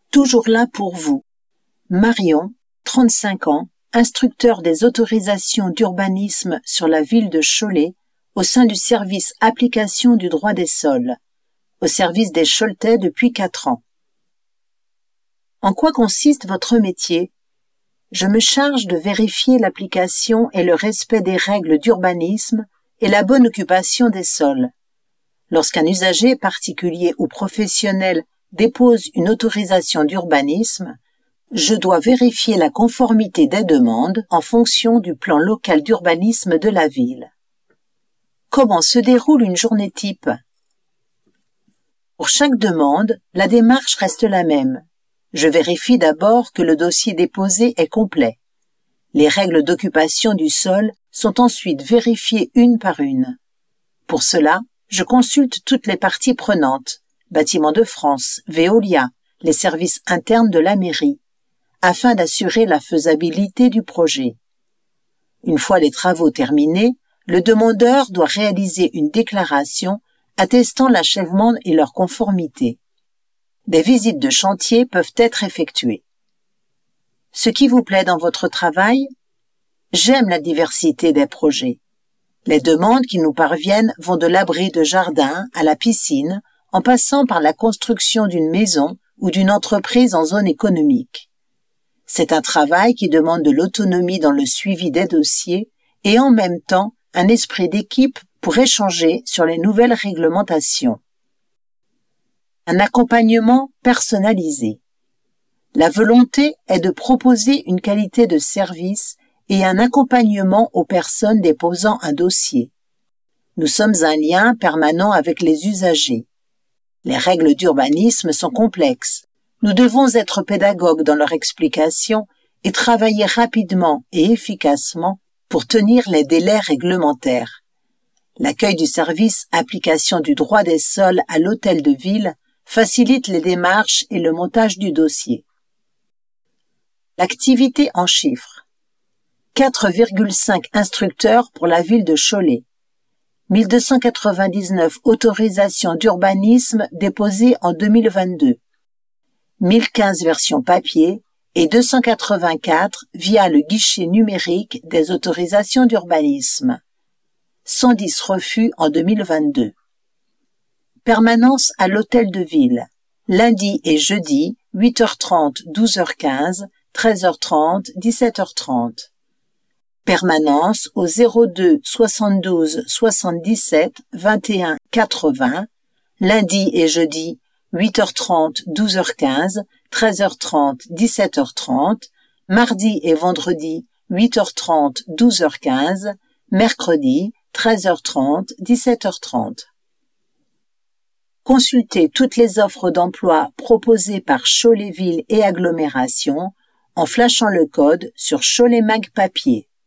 Toujours là pour vous. Marion, 35 ans, instructeur des autorisations d'urbanisme sur la ville de Cholet, au sein du service application du droit des sols, au service des Choletais depuis 4 ans. En quoi consiste votre métier ? Je me charge de vérifier l'application et le respect des règles d'urbanisme et la bonne occupation des sols. Lorsqu'un usager particulier ou professionnel dépose une autorisation d'urbanisme, je dois vérifier la conformité des demandes en fonction du plan local d'urbanisme de la ville. Comment se déroule une journée type ? Pour chaque demande, la démarche reste la même. Je vérifie d'abord que le dossier déposé est complet. Les règles d'occupation du sol sont ensuite vérifiées une par une. Pour cela, je consulte toutes les parties prenantes, Bâtiments de France, Veolia, les services internes de la mairie, afin d'assurer la faisabilité du projet. Une fois les travaux terminés, le demandeur doit réaliser une déclaration attestant l'achèvement et leur conformité. Des visites de chantier peuvent être effectuées. Ce qui vous plaît dans votre travail ? J'aime la diversité des projets. Les demandes qui nous parviennent vont de l'abri de jardin à la piscine, en passant par la construction d'une maison ou d'une entreprise en zone économique. C'est un travail qui demande de l'autonomie dans le suivi des dossiers et en même temps un esprit d'équipe pour échanger sur les nouvelles réglementations. Un accompagnement personnalisé. La volonté est de proposer une qualité de service et un accompagnement aux personnes déposant un dossier. Nous sommes un lien permanent avec les usagers. Les règles d'urbanisme sont complexes. Nous devons être pédagogues dans leur explication et travailler rapidement et efficacement pour tenir les délais réglementaires. L'accueil du service application du droit des sols à l'hôtel de ville facilite les démarches et le montage du dossier. L'activité en chiffres. 4,5 instructeurs pour la ville de Cholet. 1299 autorisations d'urbanisme déposées en 2022. 1015 versions papier et 284 via le guichet numérique des autorisations d'urbanisme. 110 refus en 2022. Permanence à l'hôtel de ville. Lundi et jeudi, 8h30, 12h15, 13h30, 17h30. Permanence au 02 72 77 21 80, lundi et jeudi, 8h30, 12h15, 13h30, 17h30, mardi et vendredi, 8h30, 12h15, mercredi, 13h30, 17h30. Consultez toutes les offres d'emploi proposées par Cholet Ville et Agglomération en flashant le code sur Cholet Mag Papier.